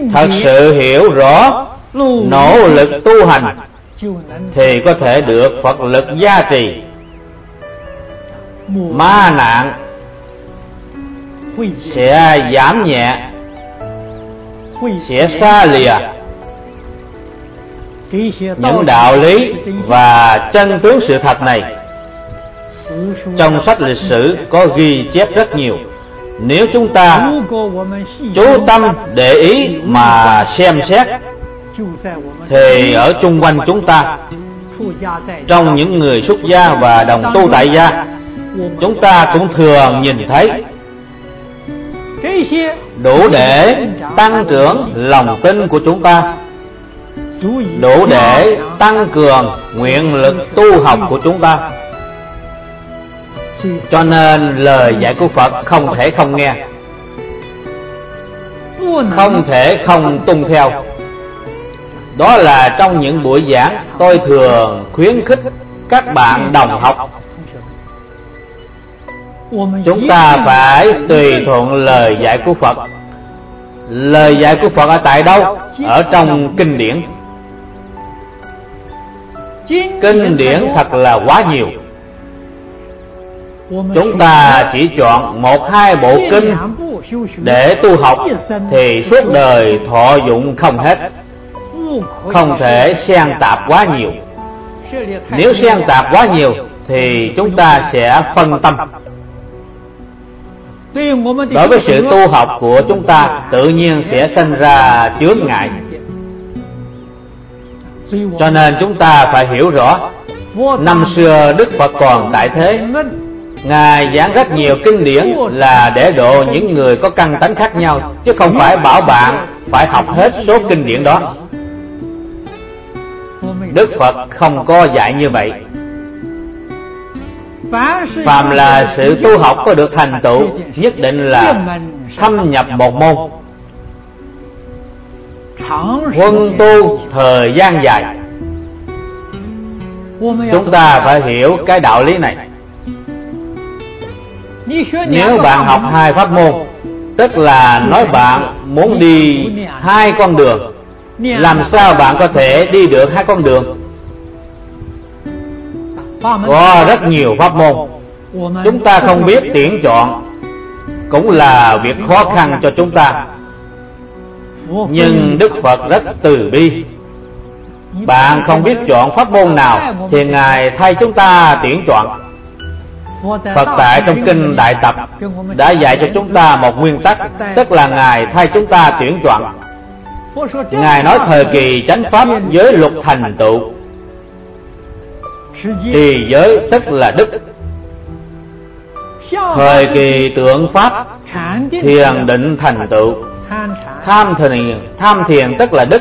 thật sự hiểu rõ nỗ lực tu hành thì có thể được Phật lực gia trì. Ma nạn sẽ giảm nhẹ, sẽ xa lìa. Những đạo lý và chân tướng sự thật này trong sách lịch sử có ghi chép rất nhiều. Nếu chúng ta chú tâm để ý mà xem xét thì ở chung quanh chúng ta, trong những người xuất gia và đồng tu tại gia, chúng ta cũng thường nhìn thấy đủ để tăng trưởng lòng tin của chúng ta, đủ để tăng cường nguyện lực tu học của chúng ta. Cho nên lời dạy của Phật không thể không nghe, không thể không tuân theo. Đó là trong những buổi giảng tôi thường khuyến khích các bạn đồng học, chúng ta phải tùy thuận lời dạy của Phật. Lời dạy của Phật ở tại đâu? Ở trong kinh điển. Kinh điển thật là quá nhiều. Chúng ta chỉ chọn 1-2 bộ kinh để tu học thì suốt đời thọ dụng không hết. Không thể xen tạp quá nhiều. Nếu xen tạp quá nhiều thì chúng ta sẽ phân tâm. Đối với sự tu học của chúng ta tự nhiên sẽ sinh ra chướng ngại. Cho nên chúng ta phải hiểu rõ, năm xưa Đức Phật còn tại thế, Ngài giảng rất nhiều kinh điển là để độ những người có căn tánh khác nhau, chứ không phải bảo bạn phải học hết số kinh điển đó. Đức Phật không có dạy như vậy. Phàm là sự tu học có được thành tựu, nhất định là thâm nhập một môn, huân tu thời gian dài. Chúng ta phải hiểu cái đạo lý này. Nếu bạn học 2 pháp môn, tức là nói bạn muốn đi 2 con đường, làm sao bạn có thể đi được 2 con đường? Có rất nhiều pháp môn, chúng ta không biết tuyển chọn cũng là việc khó khăn cho chúng ta. Nhưng Đức Phật rất từ bi. Bạn không biết chọn pháp môn nào thì Ngài thay chúng ta tuyển chọn. Phật tại trong kinh Đại Tập đã dạy cho chúng ta một nguyên tắc, tức là Ngài thay chúng ta tuyển chọn. Ngài nói thời kỳ chánh pháp giới luật thành tựu, thì giới tức là đức. Thời kỳ tượng pháp thiền định thành tựu, tham thiền tức là đức.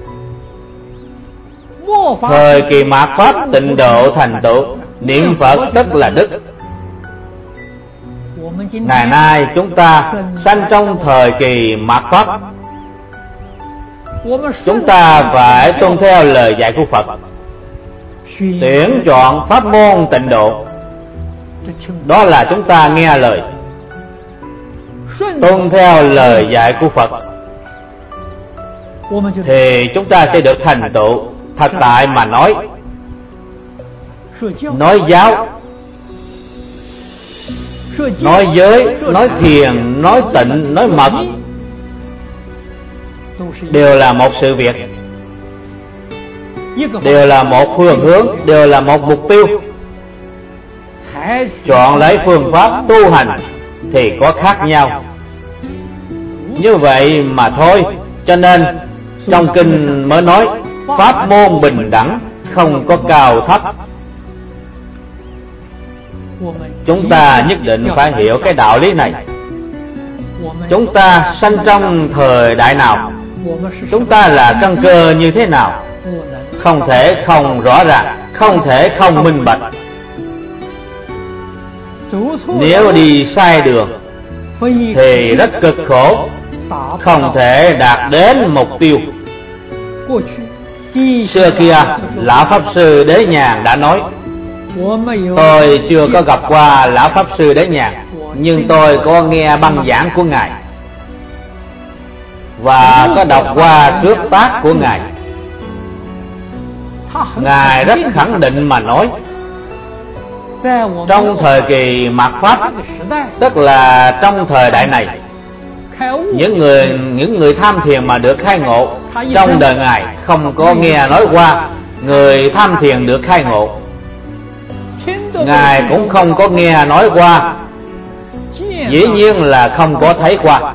Thời kỳ mạt pháp tịnh độ thành tựu, niệm Phật tức là đức. Ngày nay chúng ta sanh trong thời kỳ mạt pháp, chúng ta phải tuân theo lời dạy của Phật, tuyển chọn pháp môn tịnh độ. Đó là chúng ta nghe lời, tuân theo lời dạy của Phật, thì chúng ta sẽ được thành tựu. Thật tại mà nói giáo, nói giới, nói thiền, nói tịnh, nói mật, đều là một sự việc, đều là một phương hướng, đều là một mục tiêu. Chọn lấy phương pháp tu hành thì có khác nhau, như vậy mà thôi. Cho nên trong kinh mới nói pháp môn bình đẳng, không có cao thấp. Chúng ta nhất định phải hiểu cái đạo lý này. Chúng ta sanh trong thời đại nào, chúng ta là căn cơ như thế nào, không thể không rõ ràng, không thể không minh bạch. Nếu đi sai đường thì rất cực khổ, không thể đạt đến mục tiêu. Xưa kia Lão Pháp Sư Đế Nhàn đã nói, tôi chưa có gặp qua Lão Pháp Sư Đế Nhàn, nhưng tôi có nghe băng giảng của Ngài. và có đọc qua trước tác của Ngài. Ngài rất khẳng định mà nói, trong thời kỳ mạt Pháp, tức là trong thời đại này, những người tham thiền mà được khai ngộ, trong đời Ngài không có nghe nói qua người tham thiền được khai ngộ. Ngài cũng không có nghe nói qua, dĩ nhiên là không có thấy qua.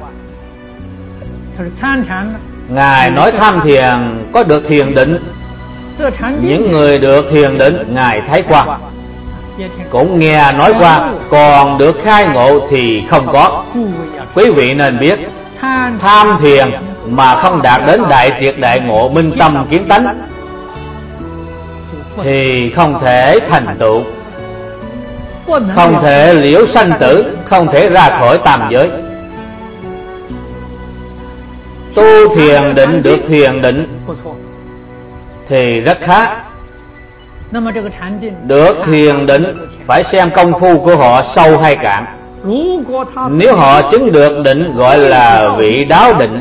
Ngài nói tham thiền có được thiền định, những người được thiền định Ngài thấy qua, cũng nghe nói qua, còn được khai ngộ thì không có. Quý vị nên biết, tham thiền mà không đạt đến đại triệt đại ngộ minh tâm kiến tánh thì không thể thành tựu, không thể liễu sanh tử, không thể ra khỏi tam giới. Tu thiền định được thiền định thì rất khá. Được thiền định phải xem công phu của họ sâu hay cạn. Nếu họ chứng được định gọi là vị đáo định,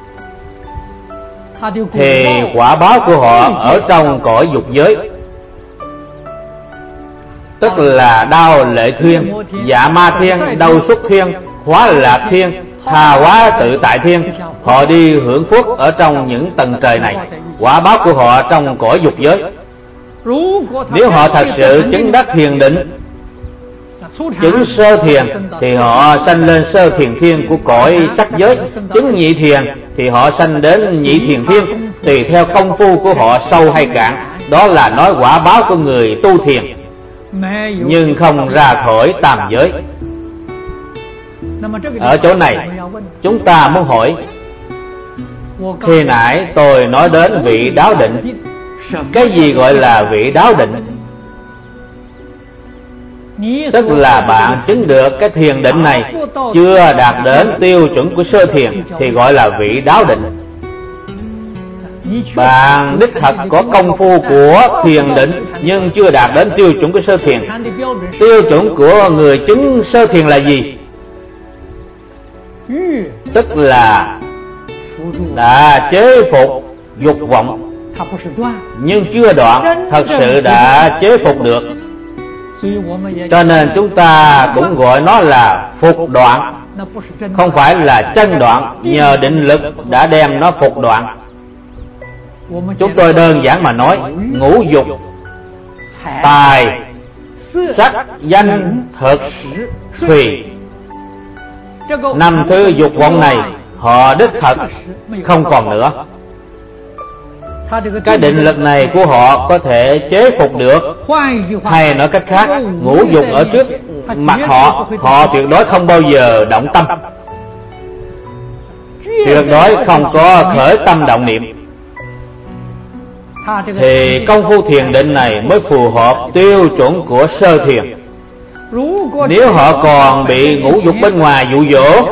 thì quả báo của họ ở trong cõi dục giới, tức là đao lệ thiên, dạ ma thiên, đau xuất thiên, hóa lạc thiên, tha hóa tự tại thiên. Họ đi hưởng phước ở trong những tầng trời này, quả báo của họ trong cõi dục giới. Nếu họ thật sự chứng đắc thiền định, chứng sơ thiền thì họ sanh lên sơ thiền thiên của cõi sắc giới. Chứng nhị thiền thì họ sanh đến nhị thiền thiên, tùy theo công phu của họ sâu hay cạn. Đó là nói quả báo của người tu thiền, nhưng không ra khỏi tam giới. Ở chỗ này chúng ta muốn hỏi, khi nãy tôi nói đến vị đáo định, cái gì gọi là vị đáo định? Tức là bạn chứng được cái thiền định này, chưa đạt đến tiêu chuẩn của sơ thiền thì gọi là vị đáo định. Bạn đích thật có công phu của thiền định nhưng chưa đạt đến tiêu chuẩn của sơ thiền. Tiêu chuẩn của người chứng sơ thiền là gì? Tức là đã chế phục dục vọng, nhưng chưa đoạn, thật sự đã chế phục được. Cho nên chúng ta cũng gọi nó là phục đoạn, không phải là chân đoạn. Nhờ định lực đã đem nó phục đoạn. Chúng tôi đơn giản mà nói, ngũ dục, tài, sắc, danh, thực, thùy, 5 thứ dục vọng này họ đích thật không còn nữa. Cái định lực này của họ có thể chế phục được. Hay nói cách khác, ngũ dục ở trước mặt họ, họ tuyệt đối không bao giờ động tâm, tuyệt đối không có khởi tâm động niệm. Thì công phu thiền định này mới phù hợp tiêu chuẩn của sơ thiền. Nếu họ còn bị ngũ dục bên ngoài dụ dỗ,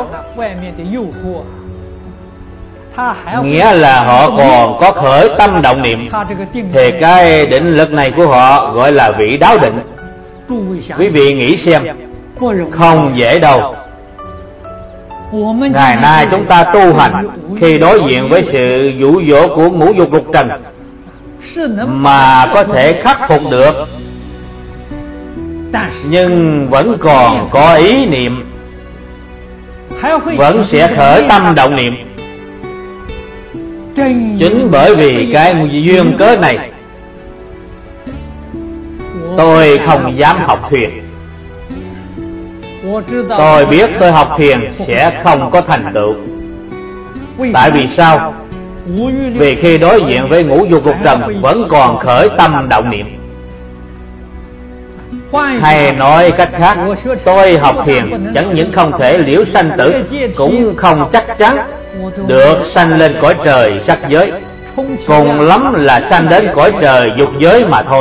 nghĩa là họ còn có khởi tâm động niệm, thì cái định lực này của họ gọi là vị đáo định. Quý vị nghĩ xem, không dễ đâu. Ngày nay chúng ta tu hành, khi đối diện với sự dụ dỗ của ngũ dục lục trần mà có thể khắc phục được, nhưng vẫn còn có ý niệm, vẫn sẽ khởi tâm động niệm. Chính bởi vì cái duyên cớ này, tôi không dám học thiền. Tôi biết tôi học thiền sẽ không có thành tựu. Tại vì sao? Vì khi đối diện với ngũ dục lục trần vẫn còn khởi tâm động niệm. Hay nói cách khác, tôi học thiền chẳng những không thể liễu sanh tử, cũng không chắc chắn được sanh lên cõi trời sắc giới, cùng lắm là sanh đến cõi trời dục giới mà thôi.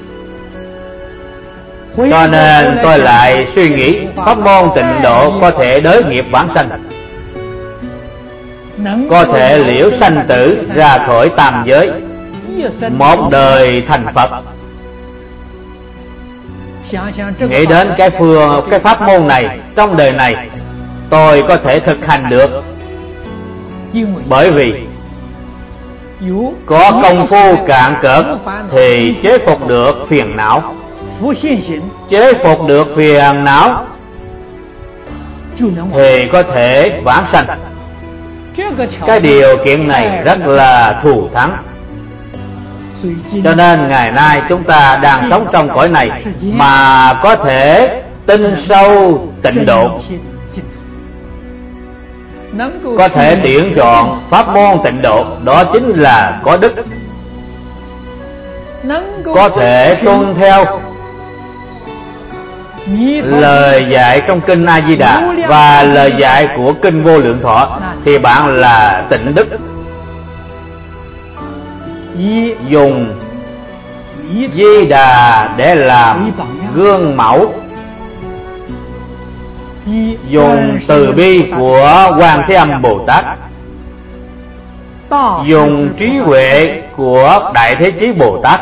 Cho nên tôi lại suy nghĩ pháp môn Tịnh Độ có thể đới nghiệp vãng sanh, có thể liễu sanh tử ra khỏi tam giới, một đời thành Phật. Nghĩ đến cái pháp môn này trong đời này tôi có thể thực hành được, Bởi vì có công phu cạn cợt thì chế phục được phiền não. Chế phục được phiền não thì có thể vãng sanh. Cái điều kiện này rất là thù thắng. Cho nên ngày nay chúng ta đang sống trong cõi này mà có thể tinh sâu tịnh độ, có thể tuyển chọn pháp môn tịnh độ, đó chính là có đức. Có thể tuân theo lời dạy trong kinh A Di Đà và lời dạy của kinh Vô Lượng Thọ thì bạn là tịnh đức. Dùng Di Đà để làm gương mẫu, dùng từ bi của Quan Thế Âm Bồ Tát, dùng trí huệ của Đại Thế Chí Bồ Tát.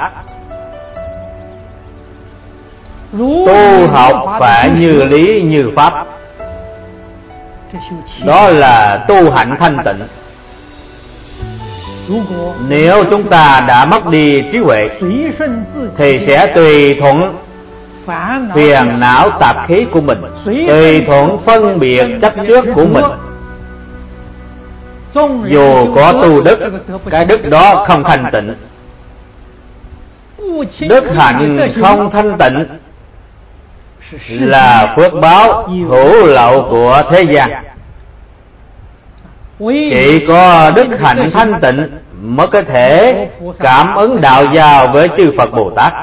Tu học phải như lý như pháp, đó là tu hạnh thanh tịnh. Nếu chúng ta đã mất đi trí huệ thì sẽ tùy thuận phiền não tạp khí của mình, tùy thuận phân biệt chấp trước của mình. Dù có tu đức, cái đức đó không thanh tịnh. Đức hạnh không thanh tịnh là phước báo hữu lậu của thế gian. Chỉ có đức hạnh thanh tịnh mới có thể cảm ứng đạo giao với chư Phật Bồ Tát.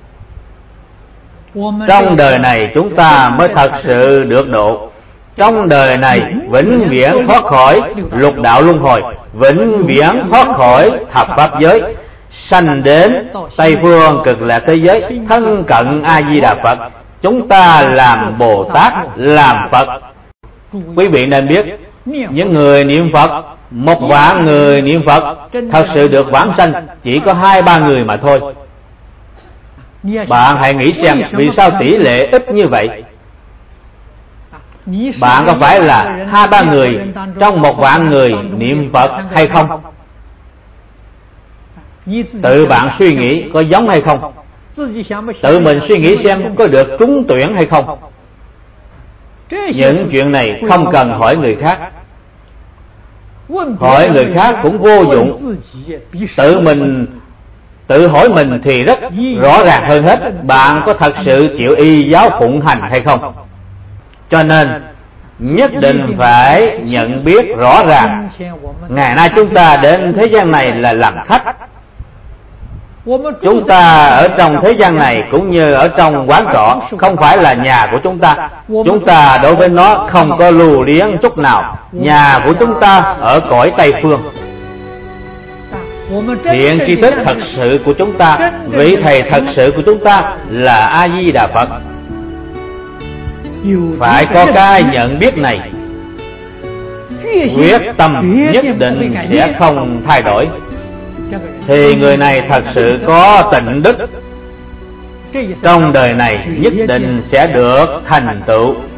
Trong đời này chúng ta mới thật sự được độ. Trong đời này vĩnh viễn thoát khỏi lục đạo luân hồi, vĩnh viễn thoát khỏi thập pháp giới, sanh đến Tây Phương Cực Lạc thế giới, thân cận A Di Đà Phật. Chúng ta làm Bồ Tát, làm Phật. Quý vị nên biết, những người niệm Phật, 1 vạn người niệm Phật thật sự được vãng sanh chỉ có 2-3 người mà thôi. Bạn hãy nghĩ xem vì sao tỷ lệ ít như vậy. Bạn có phải là 2-3 người trong 1 vạn người niệm Phật hay không? Tự bạn suy nghĩ có giống hay không? Tự mình suy nghĩ xem có được trúng tuyển hay không. Những chuyện này không cần hỏi người khác. Hỏi người khác cũng vô dụng. Tự hỏi mình thì rất rõ ràng hơn hết. Bạn có thật sự chịu y giáo phụng hành hay không? Cho nên nhất định phải nhận biết rõ ràng, ngày nay chúng ta đến thế gian này là làm khách. Chúng ta ở trong thế gian này cũng như ở trong quán trọ, không phải là nhà của chúng ta. Chúng ta đối với nó không có lưu luyến chút nào. Nhà của chúng ta ở cõi Tây Phương. Thiện tri thức thật sự của chúng ta, vị thầy thật sự của chúng ta là A Di Đà Phật. Phải có cái nhận biết này, quyết tâm nhất định sẽ không thay đổi, thì người này thật sự có tịnh đức. Trong đời này nhất định sẽ được thành tựu